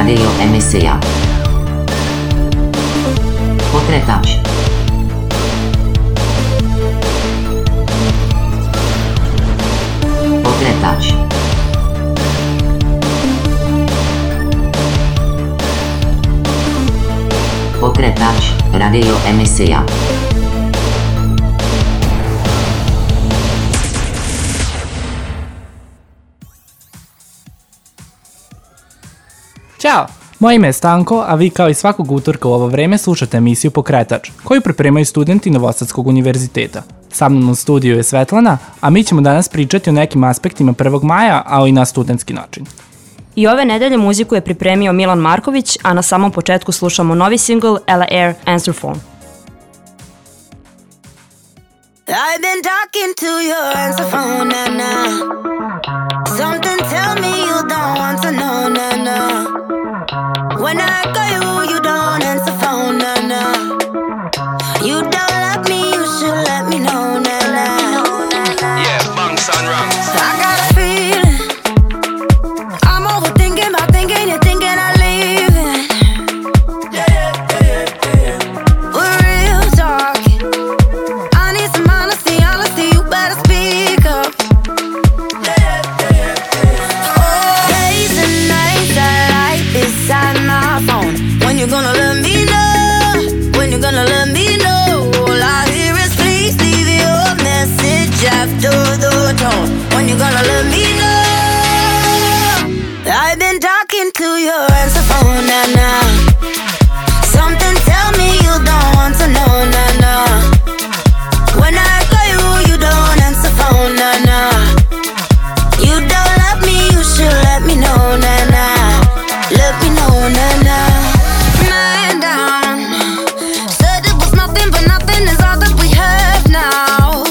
Radio emisija. Pokretač. Pokretač. Pokretač, radio emisija. Ćao! Moje ime je Stanko, a vi kao i svakog utorka u ovo vreme slušate emisiju Pokretač, koju pripremaju studenti Novosadskog univerziteta. Sa mnom u studiju je Svetlana, a mi ćemo danas pričati o nekim aspektima 1. maja, ali i na studentski način. I ove nedelje muziku je pripremio Milan Marković, a na samom početku slušamo novi singl Ella Air, Answer Phone. I've been talking to your answer phone, nah. Something tell me you don't want to know, nah. When I call you, you don't answer phone, nah. You don't love me, you should let me know, nah. Yeah, bunks and rungs. I got a feeling I'm overthinking about thinking you're thinking I'm leaving. We're real talking. I need some honesty, you better speak up. Days and nights I like beside my phone. When you gonna let me know? When you gonna let me know? All I hear is please leave your message after the tone. When you gonna let me know? I've been talking to your answer phone, nah. Something tell me you don't want to know, nah. When I call you, you don't answer phone, nah. You don't love me, you should let me know, nah. Let me know, nah. Man down. Said it was nothing, but nothing is all that we have now.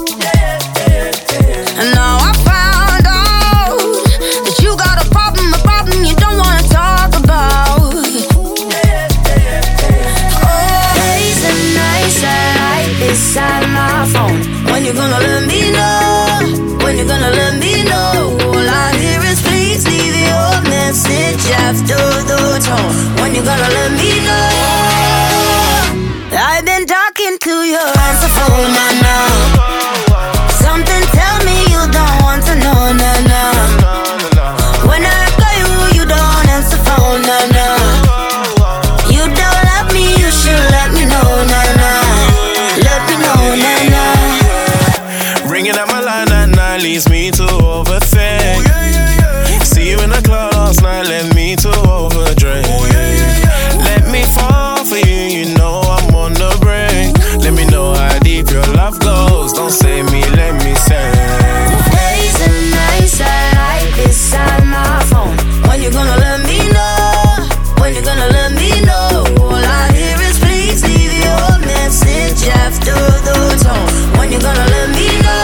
And now I found out that you got a problem you don't wanna talk about. Oh, days and nights I like beside my phone. When you gonna let me know? When you gonna let me know? All I hear is please leave your message after the tone. When you gonna let me know? I've been talking to your answer phone, nah. Something tell me you don't want to know, nah. When I call you, you don't answer phone, nah. You don't love me, you should let me know, nah. Let me know, nah. Ringing up my line at night leads me to overthink. See you in the club last night, led me to overdrink. Let me fall for you, you know I'm on the brink. Let me know how deep your love goes. Don't save me, let me sing. Days and nights I like beside my phone. When you gonna let me know? When you gonna let me know? All I hear is please leave your message after the tone. When you gonna let me know?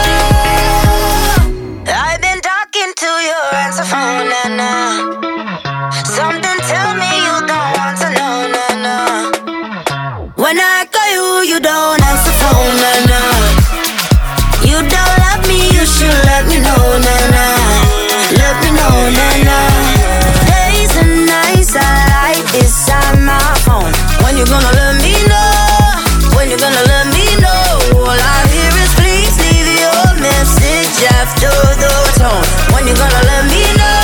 I've been talking to your answer phone, nah. Something tell me you don't want to know, nah. When I call you, you don't answer phone, nah. You don't love me, you should let me know, nah. Let me know, nah. Days and nights I like beside my phone. When you gonna let me know? When you gonna let me know? All I hear is please leave your message after the tone. When you gonna let me know?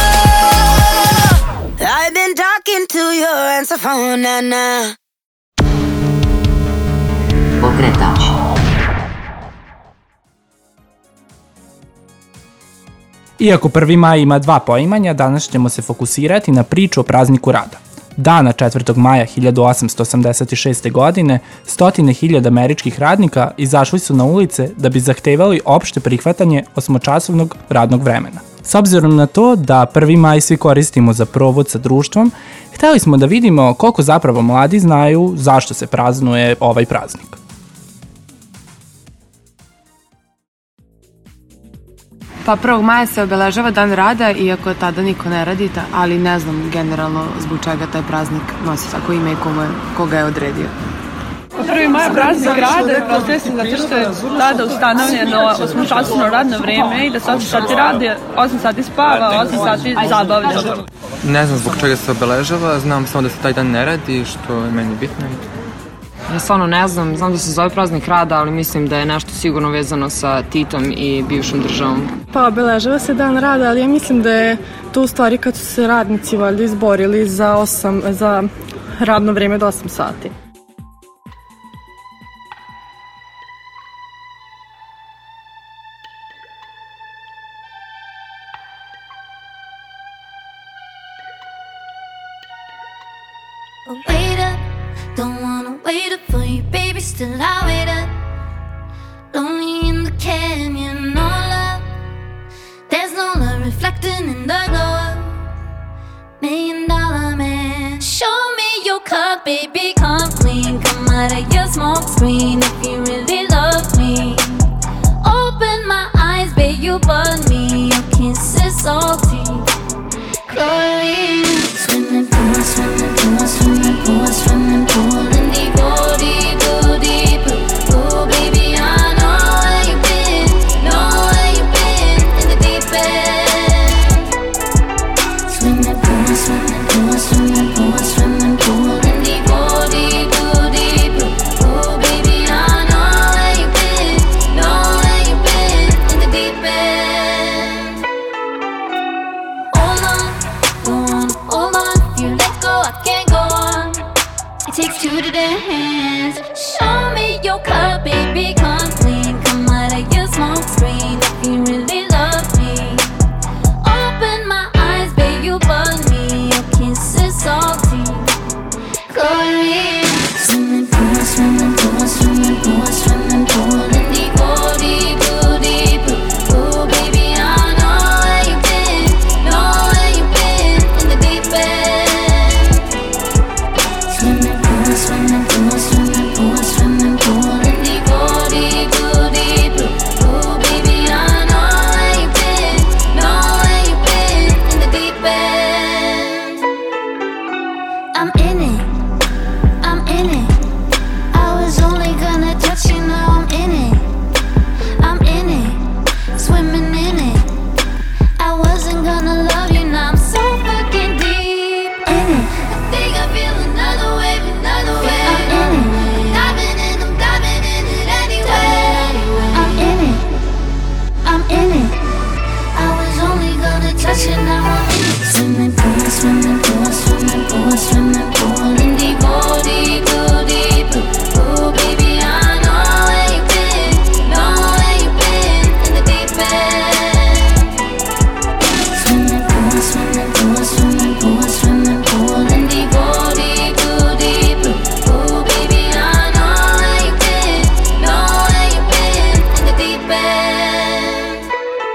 I've been talking to your answer phone, nah. Pokretač. Iako 1. maj ima dva poimanja, danas ćemo se fokusirati na priču o prazniku rada. Dana 4. maja 1886. godine, stotine hiljada američkih radnika izašli su na ulice da bi zahtevali opšte prihvatanje 8-časovnog radnog vremena. S obzirom na to da 1. maj svi koristimo za provod sa društvom, hteli smo da vidimo koliko zapravo mladi znaju zašto se praznuje ovaj praznik. Pa 1. maja se obeležava dan rada, iako tada niko ne radi, ali ne znam generalno zbog čega taj praznik nosi tako ime i koga je odredio. 1. maj je praznik rada, prosto sam zato što je tada ustanovljeno 8-časovno radno vreme i da se 8 sati radi, 8 sati spava, 8 sati zabavlja. Ne znam zbog čega se obeležava, znam samo da se taj dan ne radi, što je meni bitno. Ja stvarno ne znam, znam da se zove praznik rada, ali mislim da je nešto sigurno vezano sa Titom i bivšom državom. Pa obeležava se dan rada, ali ja mislim da je to u stvari kad su se radnici valjda izborili za radno vreme do 8 sati. Wait up, don't wanna wait up for you, baby, still I wait up. Lonely in the canyon, no love. There's no love reflecting in the glow up. $1 million man, show me your cup, baby, come clean. Come out of your smoke screen if you really love me. Open my eyes, babe, you bug me. Your kiss is salty, chlorine. Swimming pool, swimming pool, swimming pool, swimming pool in deep, oh deep, oh deep. Oh baby, I know where you been, in the deep end. Swimming pool, swimming pool, swimming pool, swimming pool in deep, oh deep, oh deep. Oh baby, I know where you been, in the deep end. Hold on, go on, hold on. You let go, I can't go on. It takes two to dance. Show me your cup, baby, come clean. Come out of your smoke screen if you really love me. Open my eyes, babe, you bug me. Your kiss is salty, chlorine. Swimming pool, swimming pool, swimming pool, swimming pool in deep, oh deep, oh deep. Oh baby, I know where you been, in the deep end. Swimming pool, swimming pool, swimming pool, swimming pool in deep, oh deep, oh deep. Oh baby, I know where you been, in the deep end. I'm in it, I'm in it. I was only gonna touch you, now I'm in it. I'm in it, swimming in it. I wasn't gonna love you, now I'm so fucking deep in it. I think I feel another wave, another wave. I'm in it, I'm diving in it anyway. I'm in it, I'm in it. I was only gonna touch you, now I'm in it. Swimming pool, swimming pool, swimming pool, swimming pool in deep, oh deep, oh deep. Oh baby, I know where you been, in the deep end. Swimming pool, swimming pool, swimming pool, swimming pool in deep, oh deep, oh deep. Oh baby, I know where you been, in the deep end.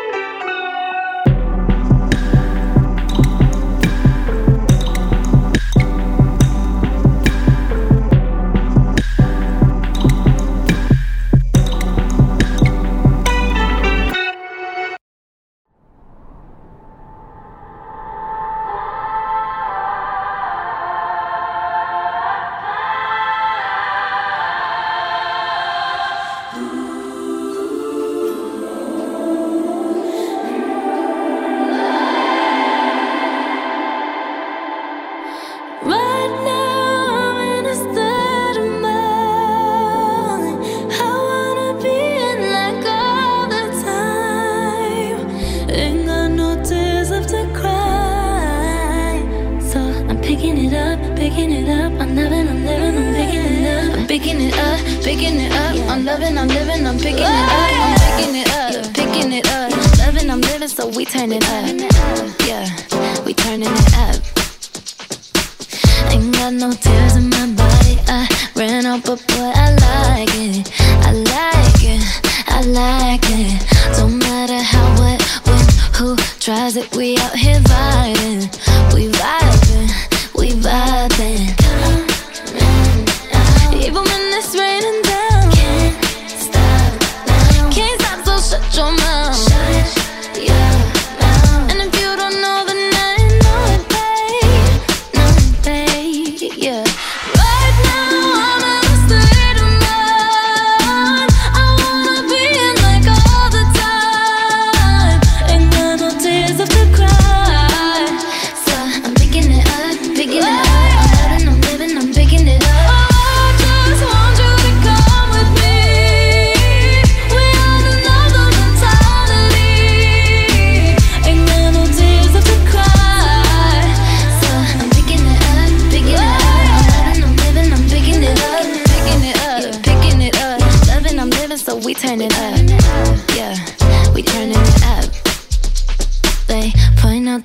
Right now I'm in a state of mind. I wanna be in like all the time. Ain't got no tears left to cry. So I'm picking it up, picking it up. I'm living, I'm picking it up. I'm picking it up, picking it up. I'm loving, I'm living, I'm picking it up. I'm picking it up, picking it up. Loving, I'm living, so we turn it up. Yeah, we turning it up. Ain't got no tears in my body. I ran out, but boy, I like it. I like it, I like it. Don't matter how, what, when, who tries it. We out here vibing. We vibing, we vibing. Even when it's raining down, can't stop now. Can't stop, so shut your mouth. Shut your mouth. And if you don't know, then I know it, babe. Know it, babe, yeah. Right now I'm in a state of mind. I wanna be in like all the time. Ain't got no tears left to cry.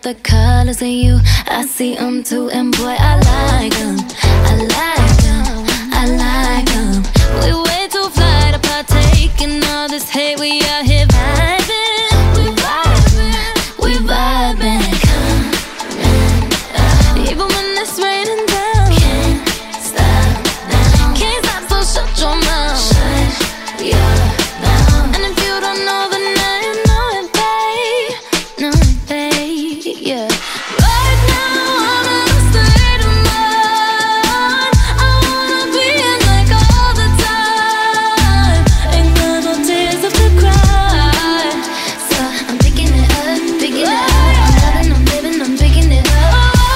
the colors of you. I see them too, and boy, I like them. I like them, I like them. We way too fly to partake in all this hate. We out here vibing, we vibing, we vibing. Even when it's raining down, can't stop now. Can't stop, so shut your mouth. Shut your mouth. And if you don't know, then now you know it, babe. Know it, babe, yeah. Right now I'm in a state of mind. I wanna be in like all the time. Ain't got no tears left to cry. So I'm picking it up, picking it up. I'm loving, I'm living, I'm picking it up.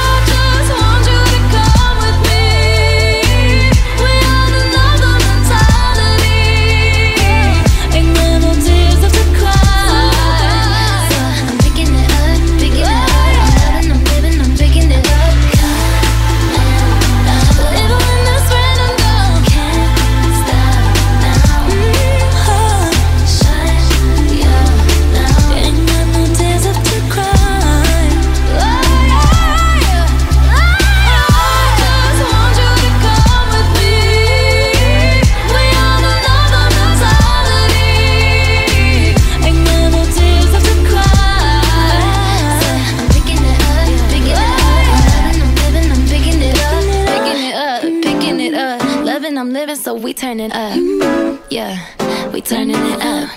I'm living, so we turning up. Yeah, we turning it up.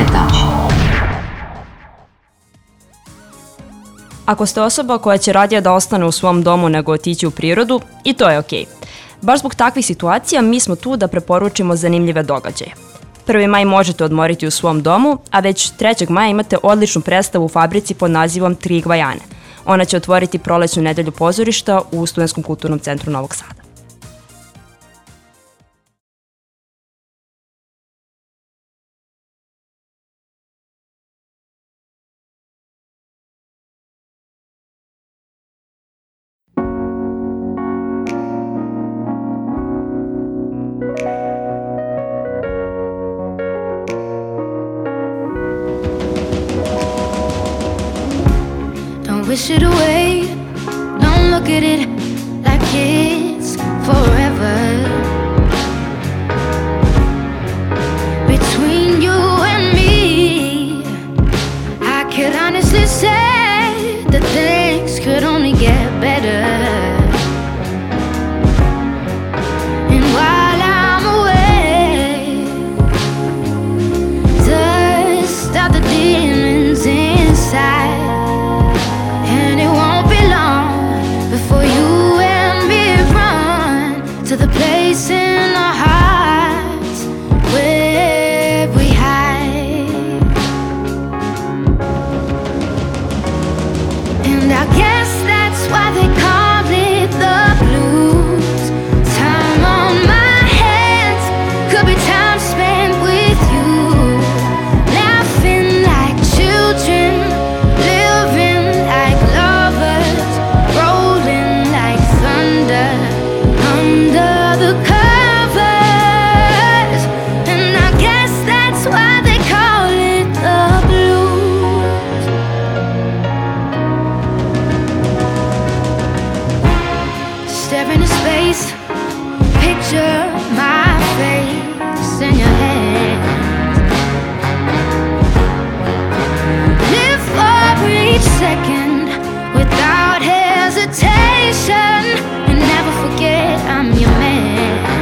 Pokretač. Ako ste osoba koja će radije da ostane u svom domu nego otići u prirodu, i to je okej. Baš zbog takvih situacija mi smo tu da preporučimo zanimljive događaje. 1. maj možete odmoriti u svom domu, a već 3. maja imate odličnu predstavu u fabrici pod nazivom Tri Gvajane. Ona će otvoriti prolećnu nedelju pozorišta u Studentskom kulturnom centru Novog Sada. Wish it away, don't look at it like it's forever. Between you and me, I could honestly say that things could only get better. And while I'm away, dust out the demons inside. To the place in our hearts where we hide. And I guess that's why they call it the blues. Time on my hands could be time spent with you, laughing like children, living like lovers, rolling like thunder under the covers. And I guess that's why they call it the blues. Stare into space, picture my face in your hands. Live for each second without hesitation, and never forget I'm your man.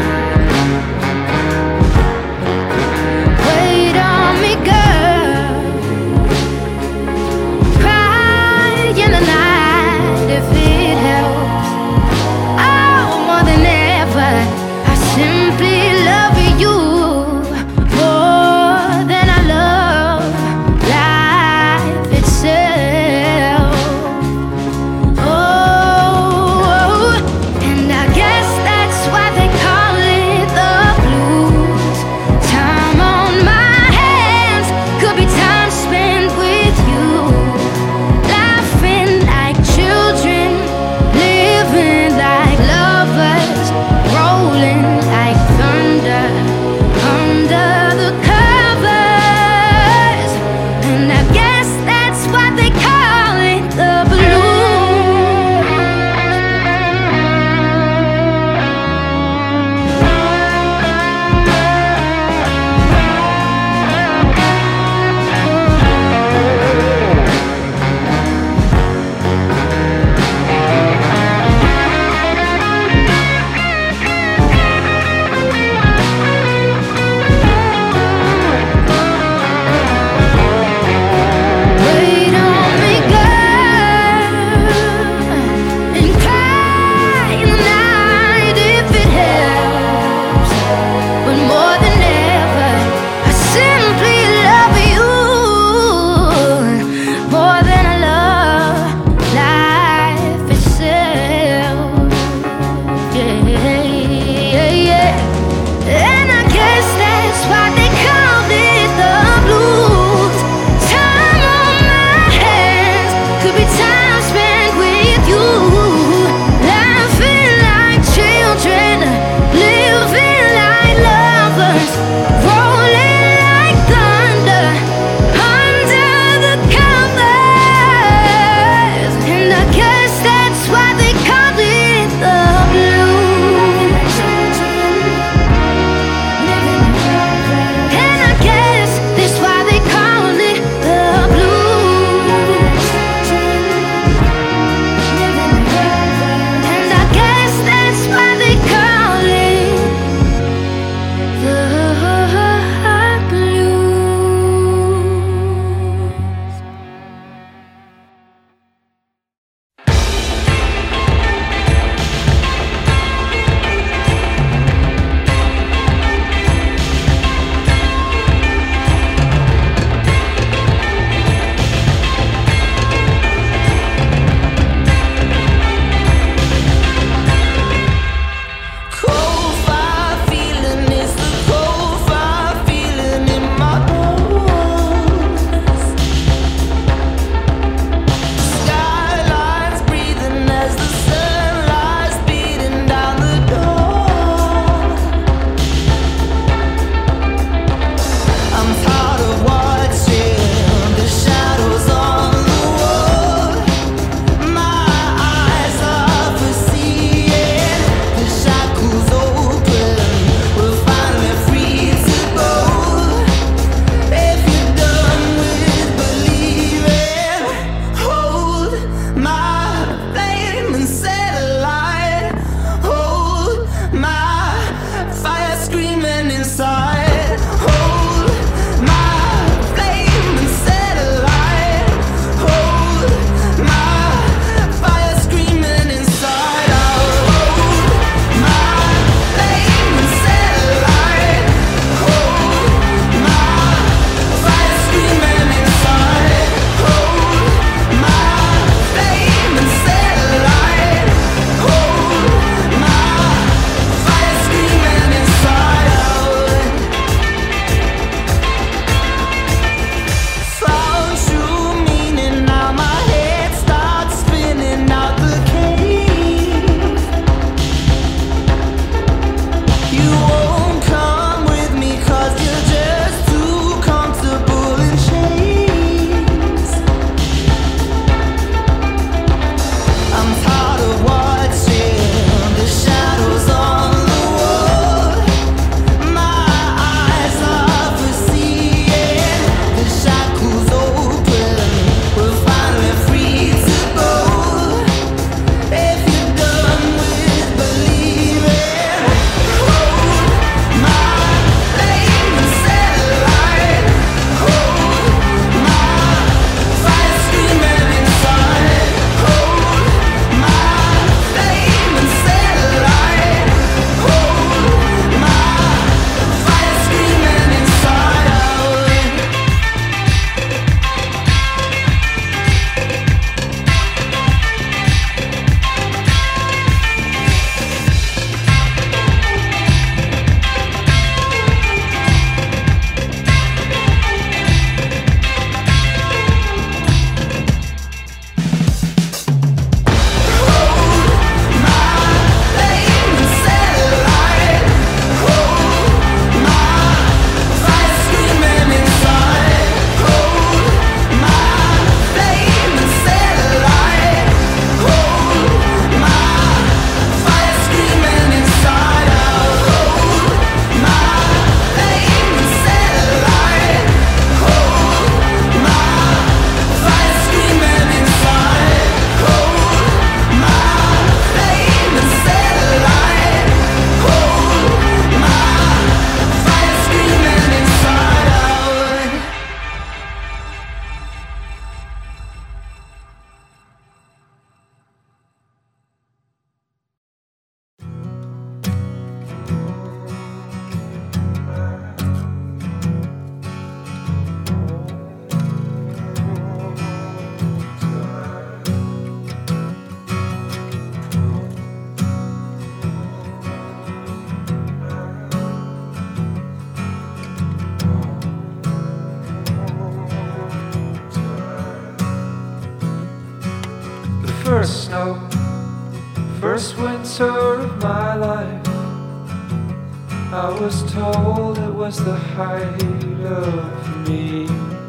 first winter of my life, I was told it was the height of me.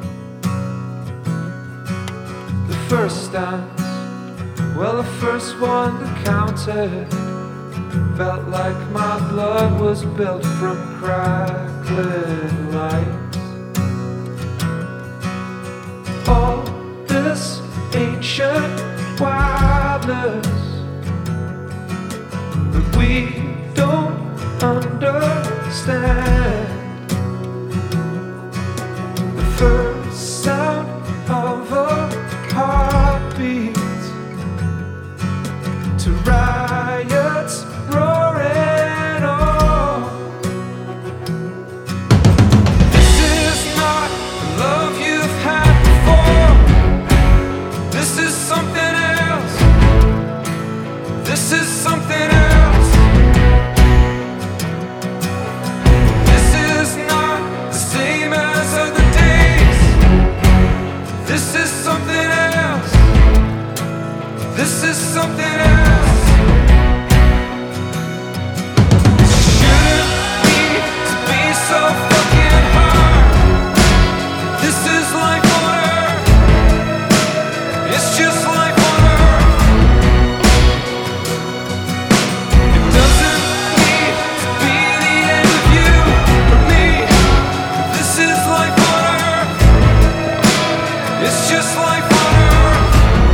The first dance, well, the first one that counted, felt like my blood was built from crackling lights. All this ancient wildness that we don't understand. The first sound of a heartbeat to riots roaring on. This is not the love you've had before. This is something else. This is something else. This is not the same as other days. This is something else. This is something else. Shouldn't need to be so fucking hard. This is life on earth. It's just life on earth. It doesn't need to be the end of you or me. This is life on earth. It's just life on earth.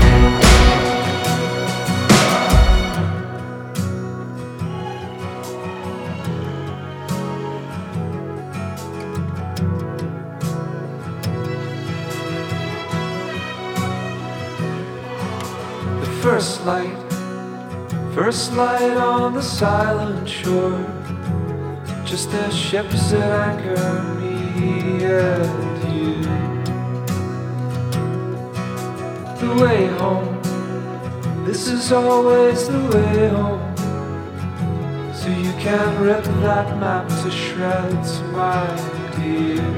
First light on the silent shore, just as ships at anchor, me and you. The way home, this is always the way home. So you can rip that map to shreds, my dear.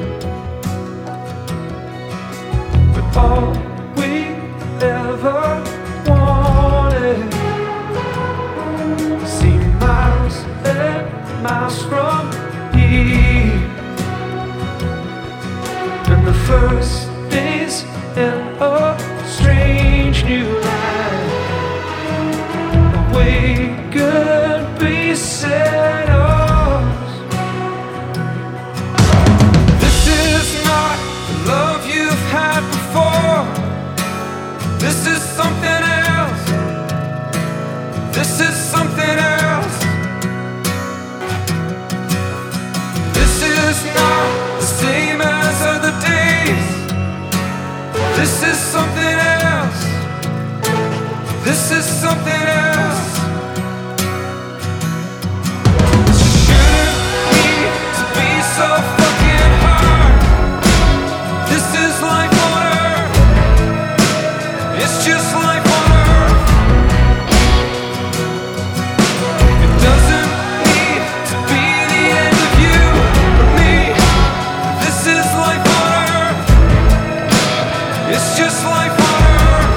But all we ever wanted seem miles and miles from here. And the first days in a strange new land, we could be settled. This is not the love you've had before. This is something else. This is something else. This is not the same as other days. This is something else. This is something else. Shouldn't need to be so fucking hard. This is life on earth. It's just life on earth. It doesn't need to be the end of you or me. This is life on earth. It's just life on earth.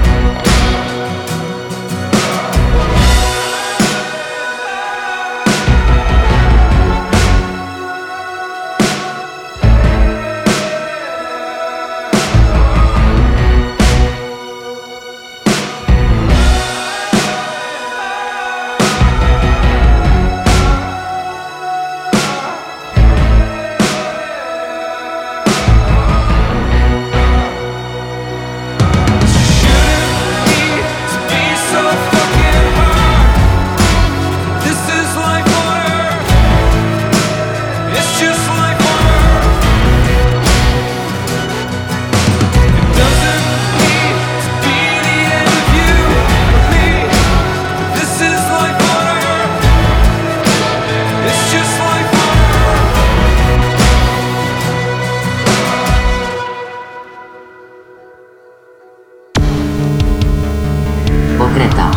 Pokretač.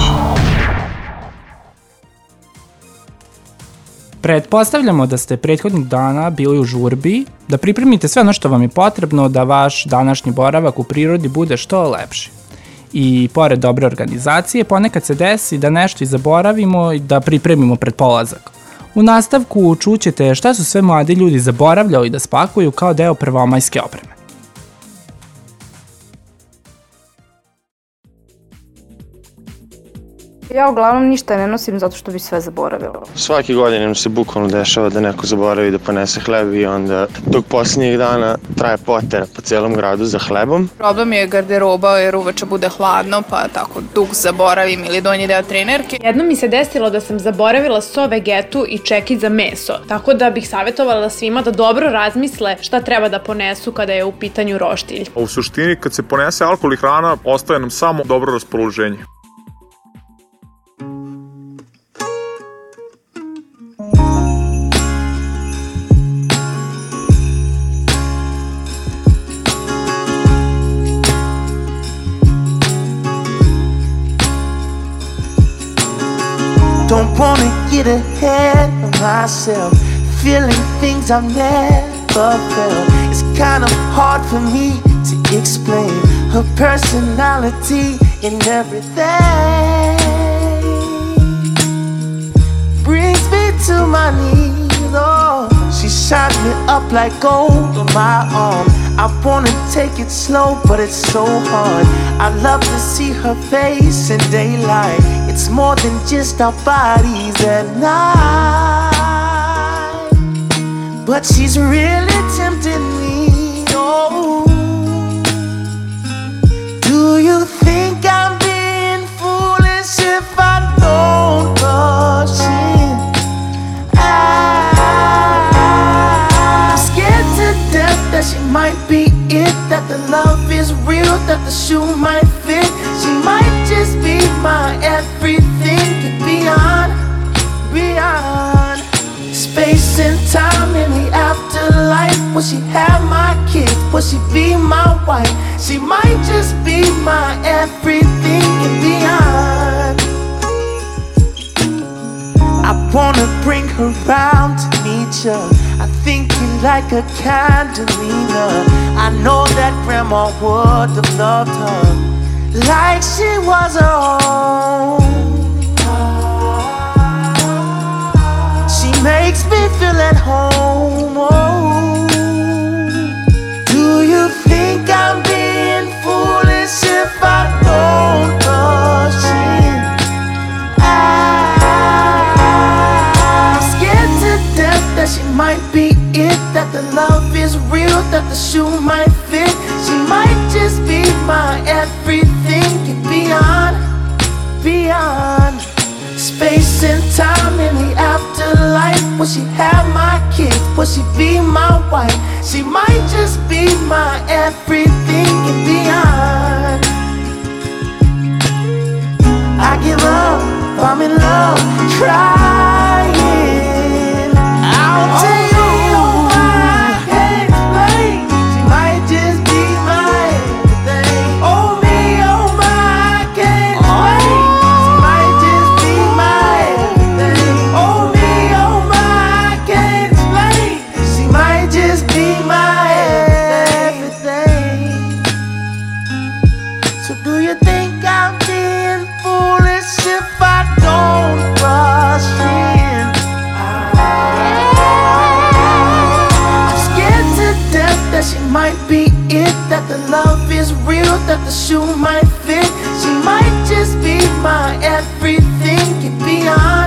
Pretpostavljamo da ste prethodnih dana bili u žurbi, da pripremite sve ono što vam je potrebno da vaš današnji boravak u prirodi bude što lepši. I pored dobre organizacije, ponekad se desi da nešto i zaboravimo i da pripremimo pred polazak. U nastavku čućete šta su sve mladi ljudi zaboravljali da spakuju kao deo prvomajske opreme. Ja uglavnom ništa ne nosim zato što bi sve zaboravila. Svake godine nam se bukvalno dešava da neko zaboravi da ponese hleb i onda tog posljednjeg dana traje potera po celom gradu za hlebom. Problem je garderoba jer uveče bude hladno pa tako dug zaboravim ili donji deo trenerke. Jednom mi se desilo da sam zaboravila so vegetu i čekić za meso, tako da bih savjetovala svima da dobro razmisle šta treba da ponesu kada je u pitanju roštilj. U suštini kad se ponese alkohol i hrana ostaje nam samo dobro raspoloženje. Don't wanna get ahead of myself, feeling things I've never felt. It's kind of hard for me to explain her personality and everything. Brings me to my knees, oh. She shines me up like gold on my arm. I wanna take it slow, but it's so hard. I love to see her face in daylight. It's more than just our bodies at night. But she's really tempting me, oh. Do you think I'm being foolish if I don't rush in? I'm scared to death that she might be it, that the love is real, that the shoe might fit. She might just be my everything and beyond, beyond space and time in the afterlife. Will she have my kids? Will she be my wife? She might just be my everything and beyond. I wanna bring her round to meet you. I think you like a candelina. I know that grandma would have loved her like she was her own. She makes me feel at home, oh. Do you think I'm being foolish if I don't rush in? I'm scared to death that she might be it, that the love is real, that the shoe might fit. She might just be my everything and beyond, beyond space and time in the afterlife. Will she have my kids? Will she be my wife? She might just be my everything and beyond. I give up, I'm in love, trying. I'll tell you I can't explain. She might just be my everything. Oh me, oh my, I can't explain. She might just be my everything. Oh me, oh my, I can't explain. She might just be my everything. So do you think I'm being foolish if I don't rush in? I'm scared to death that she might be it, that the love is real, that the shoe might fit. She might just be my everything and beyond,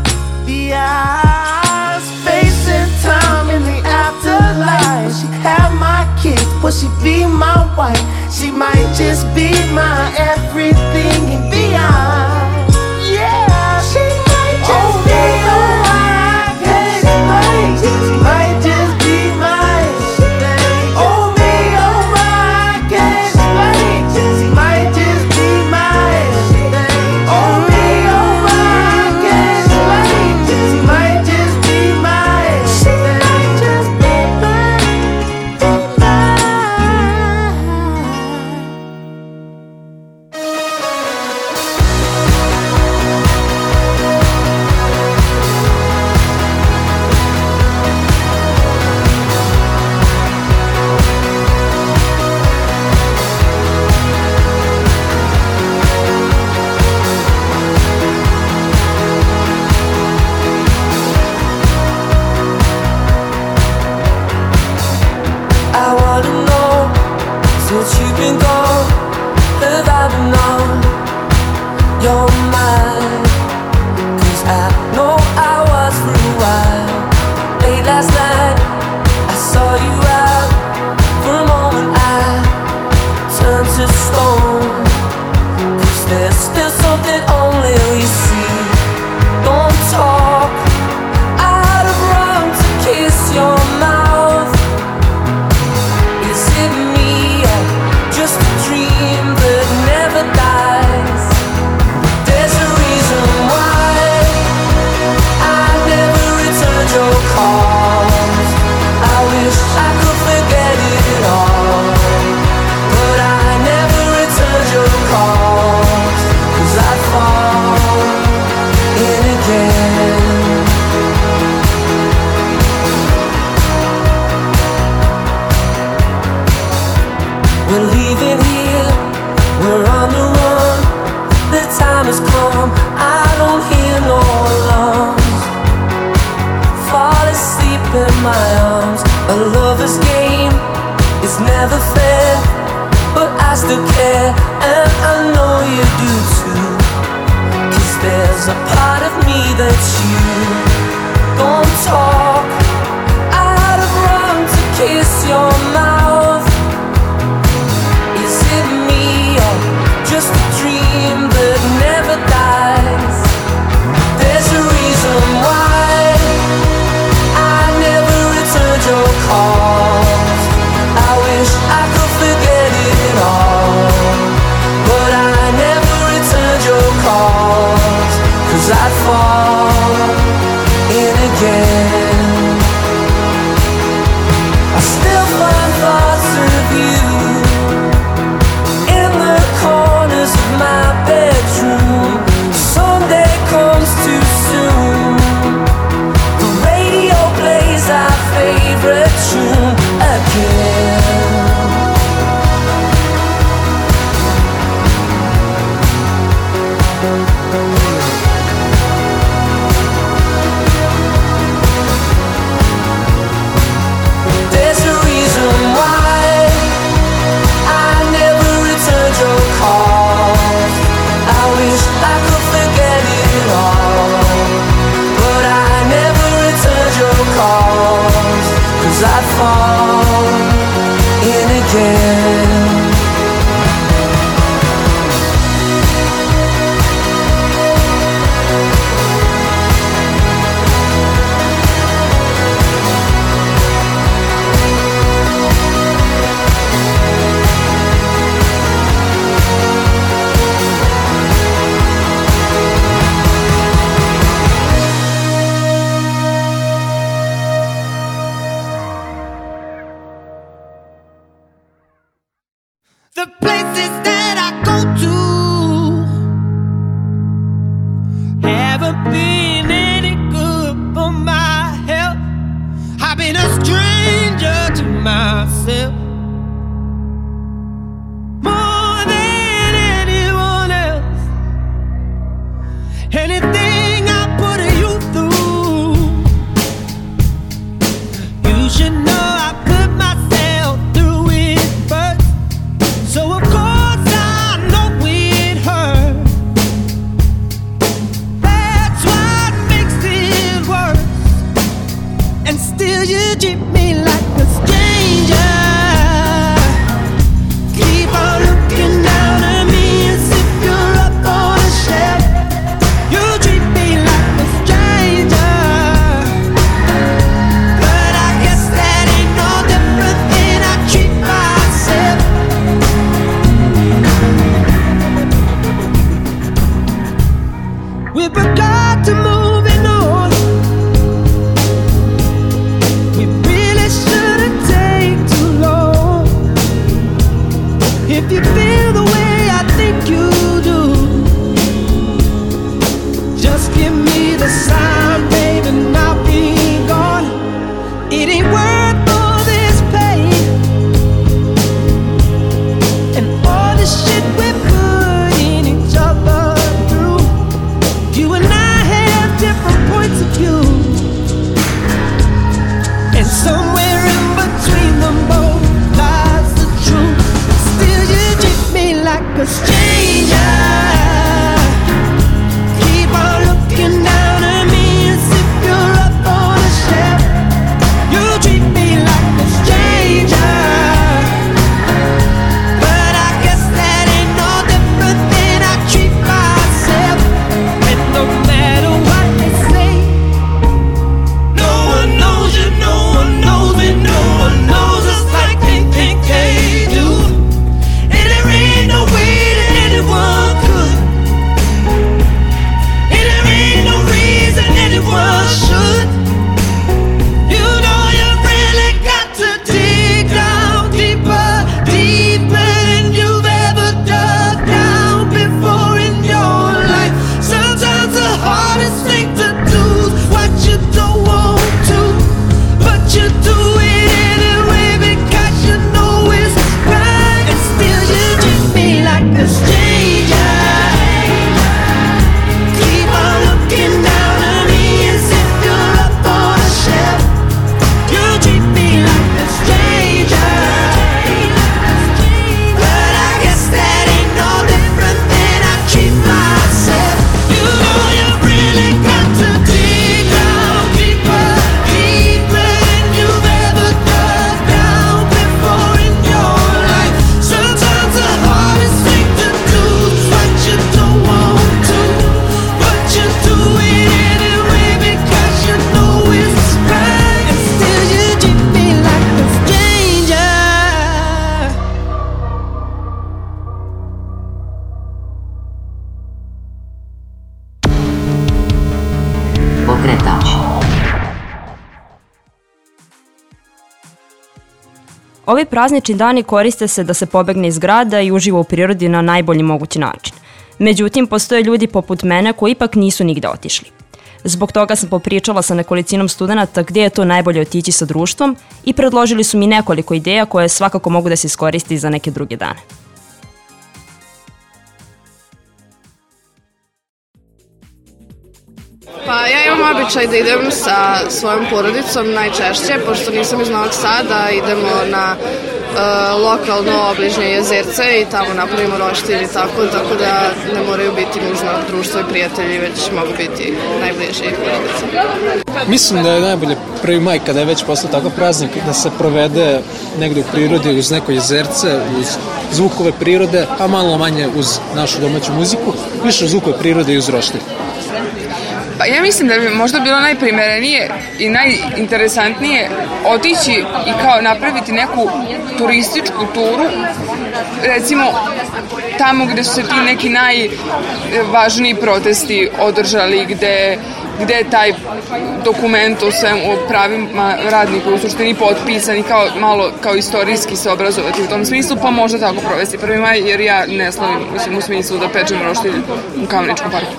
beyond space and time in the afterlife. Will she have my kids? Will she be my wife? She might just be my everything and beyond. Yeah, she might just be my everything. She might just be my everything. Oh me, oh my, I can't explain. She might just be my everything. Oh me, oh my, I can't explain. She might just be my everything. She might just be my. A lover's game is never fair, but I still care, and I know you do too. 'Cause there's a part of me that you don't talk. I'd have run to kiss your mouth. Is it me or just a dream that never dies? There's a reason why I never returned your calls. I wish I could forget it all, but I never returned your calls. 'Cause I'd fall in again. I still find thoughts of you in the corners of my bedroom. Sunday comes too soon. The radio plays our favorite tune again. There's a reason why I never returned your calls. I wish I could forget it all, but I never returned your calls. 'Cause I'd fall in again. The places that I go to haven't been any good for my health. I've been a stranger to myself more than anyone else. Anything I put you through, you should know I put myself through it first. So of course I know it hurt. That's what makes it worse. And still you treat me like a stranger. Keep on looking down at me as if you're up on a shelf. You treat me like a stranger, but I guess that ain't no different than I treat myself. With regard to moving on, we really should. Ovi praznični dani koriste se da se pobegne iz grada i uživa u prirodi na najbolji mogući način. Međutim, postoje ljudi poput mene koji ipak nisu nigde otišli. Zbog toga sam popričala sa nekolicinom studenta gdje je to najbolje otići sa društvom i predložili su mi nekoliko ideja koje svakako mogu da se iskoristi za neke druge dane. Pa ja imam običaj da idem sa svojom porodicom najčešće, pošto nisam iz Novog Sada, idemo na lokalno obližnje jezerce i tamo napravimo roštilj i tako da ne moraju biti nužno društvo i prijatelji, već mogu biti najbliži porodice. Mislim da je najbolje 1. maj kada je već postao takav praznik da se provede negde u prirodi uz neko jezerce, uz zvukove prirode, a malo manje uz našu domaću muziku, više zvukove prirode i uz roštilj. Pa ja mislim da bi možda bilo najprimerenije i najinteresantnije otići i kao napraviti neku turističku turu, recimo tamo gde su se ti neki najvažniji protesti održali, gde je taj dokument o pravima radnika u suštini potpisan i kao malo kao istorijski se obrazovati u tom smislu, pa možda tako provesti 1. maj, jer ja ne slavim u smislu da pečem roštilj u Kameničkom parku.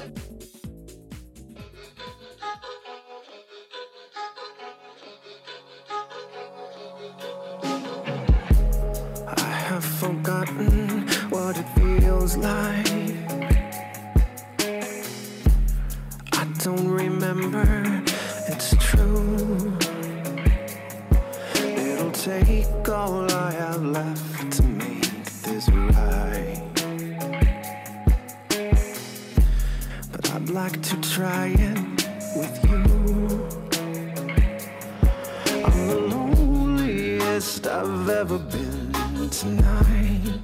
Forgotten what it feels like. I don't remember, it's true. It'll take all I have left to make this right. But I'd like to try it with you. I'm the loneliest I've ever been tonight.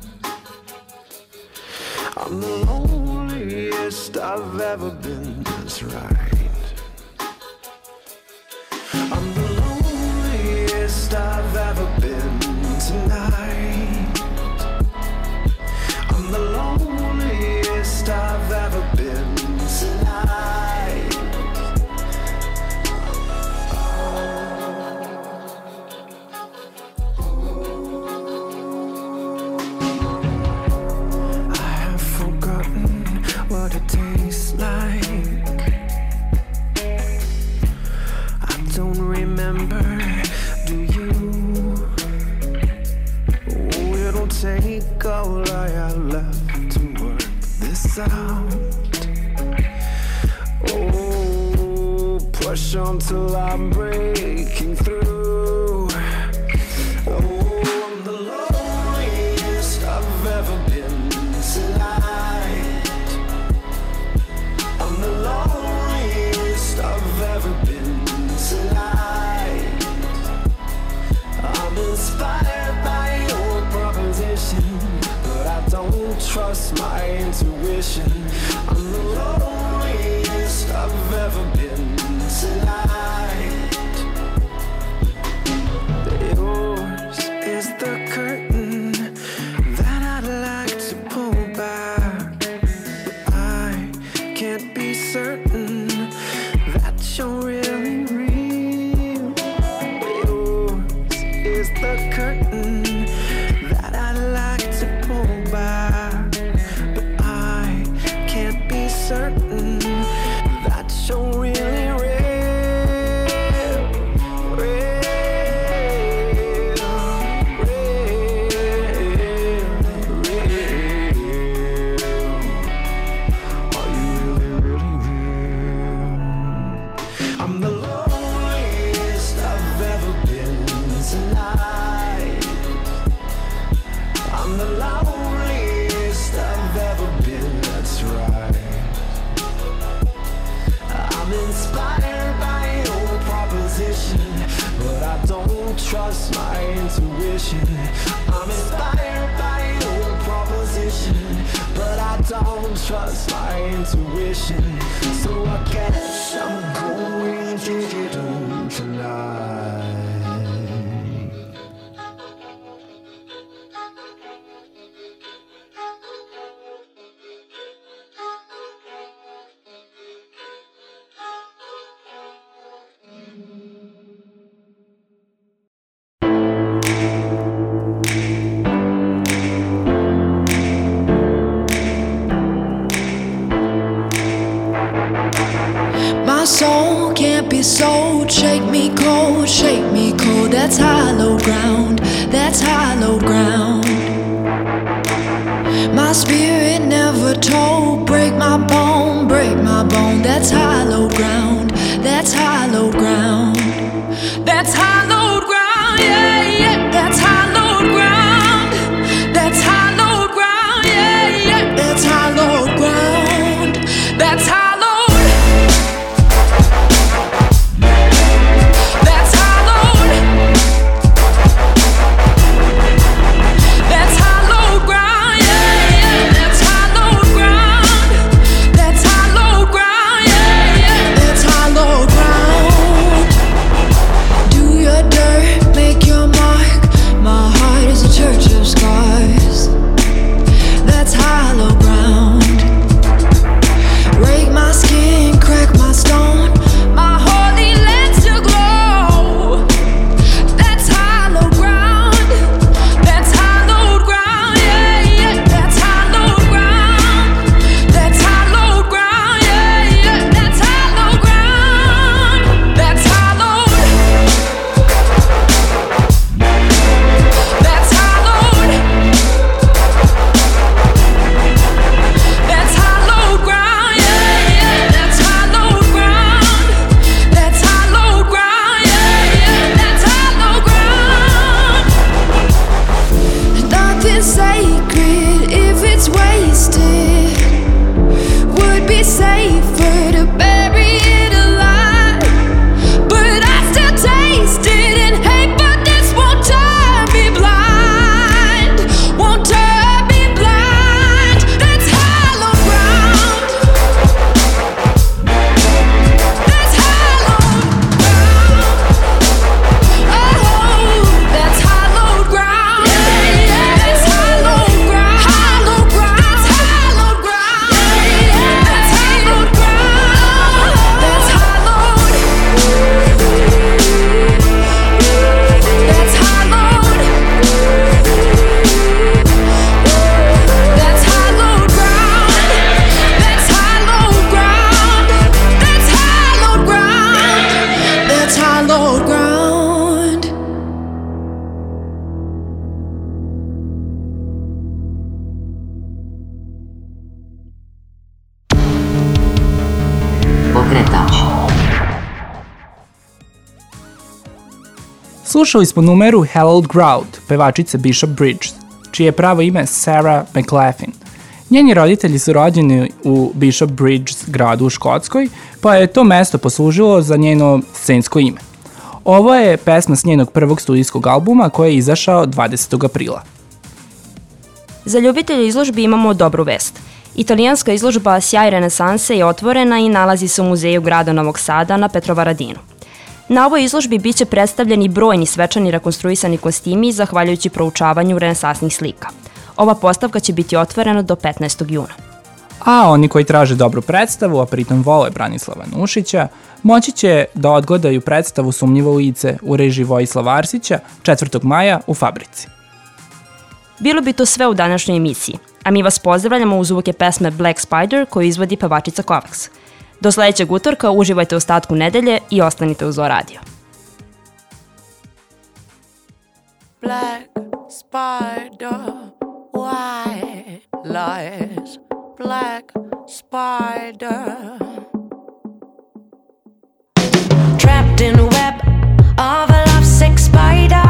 I'm the loneliest I've ever been, that's right. I'm the loneliest I've ever been tonight. I'm the loneliest I've ever been tonight. What it tastes like, I don't remember, do you? Oh, it'll take all I have left to work this out. Oh, push on till I'm breaking through. Oh, I'm the loneliest I've ever been tonight. I'm the loneliest I've ever been tonight. I'm inspired by your proposition, but I don't trust my intuition. I'm the loneliest I've ever been tonight. Yours is the curtain that I'd like to pull back, but I can't be certain that you're really real. Yours is the curtain that I'd like to pull back, but I can't be certain that you're really real. I'm the loneliest I've ever been tonight. I'm the loneliest I've ever been, that's right. I'm inspired by your proposition, but I don't trust my intuition. I'm inspired by your proposition, but I don't trust my intuition. So I guess I'm going digital tonight. That's hallowed ground. That's hallowed ground. My spirit never told. Break my bone, break my bone. That's hallowed ground. That's hallowed ground. That's hallowed ground. Yeah, yeah. That's hallowed ground. That's hallowed ground. Yeah, yeah. That's hallowed ground. That's hallowed. Slušali smo numeru Hallowed Ground, pevačice Bishop Bridges, čije je pravo ime Sarah McLaughlin. Njeni roditelji su rođeni u Bishop Bridges gradu u Škotskoj, pa je to mesto poslužilo za njeno scensko ime. Ovo je pesma s njenog prvog studijskog albuma koji je izašao 20. aprila. Za ljubitelje izložbi imamo dobru vest. Italijanska izložba Sjaj renesanse je otvorena i nalazi se u muzeju grada Novog Sada na Petrovaradinu. Na ovoj izložbi biće predstavljeni brojni svečani rekonstruisani kostimi zahvaljujući proučavanju renesansnih slika. Ova postavka će biti otvorena do 15. juna. A oni koji traže dobru predstavu, a pritom vole Branislava Nušića, moći će da odgledaju predstavu Sumnjivo lice u režiji Vojislava Arsića 4. maja u Fabrici. Bilo bi to sve u današnjoj emisiji, a mi vas pozdravljamo uz zvuke pesme Black Spider koju izvodi pevačica Kovacs. Do sledećeg utorka uživajte u ostatku nedelje i ostanite uz O Radio. Black spider, white lies, black spider. Trapped in a web of a lovesick spider.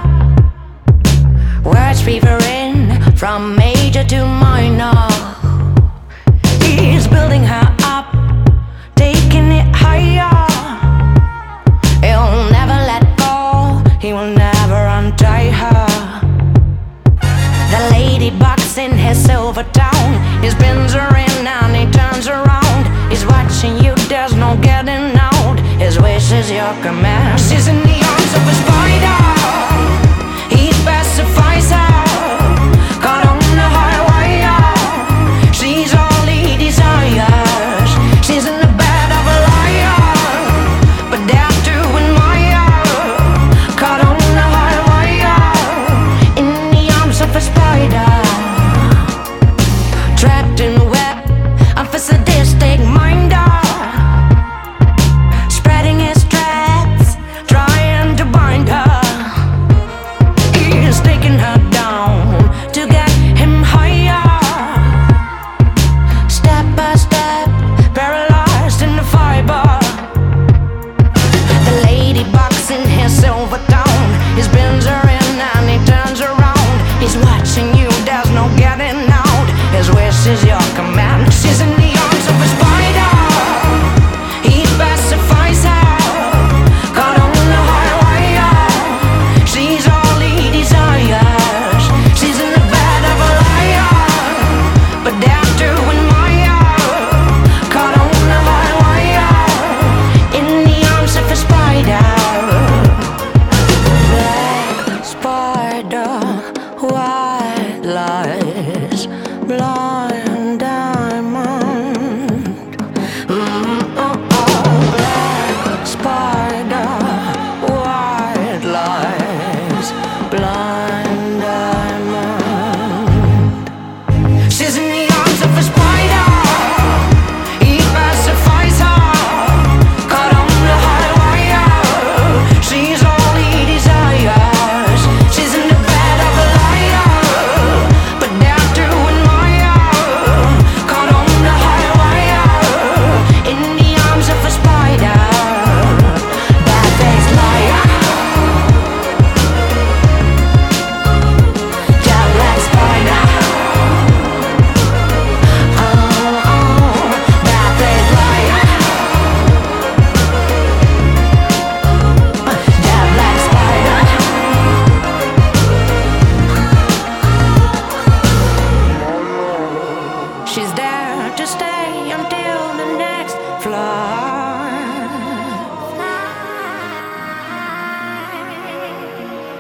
Words weaving from major to minor. He's building her up, taking it higher. He'll never let go, he will never untie her. The ladybug's in his silver town. He spins her in and he turns around. He's watching you, there's no getting out. His wish is your command. She's in the arms of a spider. He pacifies her, caught on the high wire. She's all he desires. She's in the bed of a liar, but dare to admire. Caught on the high wire, in the arms of a spider. Trapped in a web of a sadistic minder, spreading his threats, trying to bind her.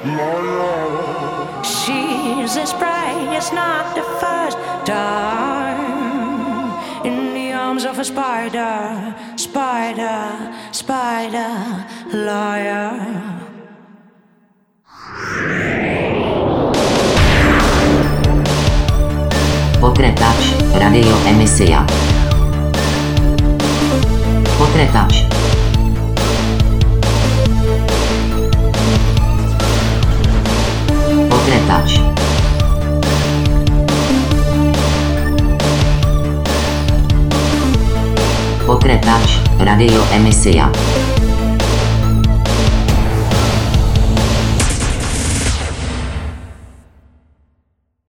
She's as bright as not the first time in the arms of a spider, spider, spider, liar. Pokretač, radio emisija. Pokretač. Pokretač. Pokretač, radio emisija.